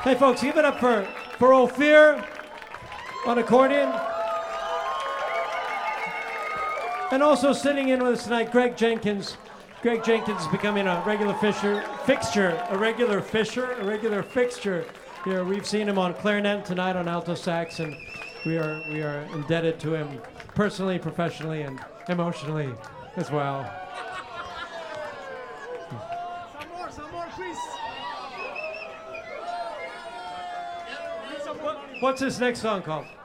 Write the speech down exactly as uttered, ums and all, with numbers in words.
Hey, folks, give it up for, for Ophir on accordion. And also sitting in with us tonight, Greg Jenkins. Greg Jenkins is becoming a regular fisher, fixture, a regular fisher, a regular fixture here. We've seen him on clarinet tonight on alto sax, and we are we are indebted to him personally, professionally, and emotionally as well. Some more, some more, please. What's this next song called?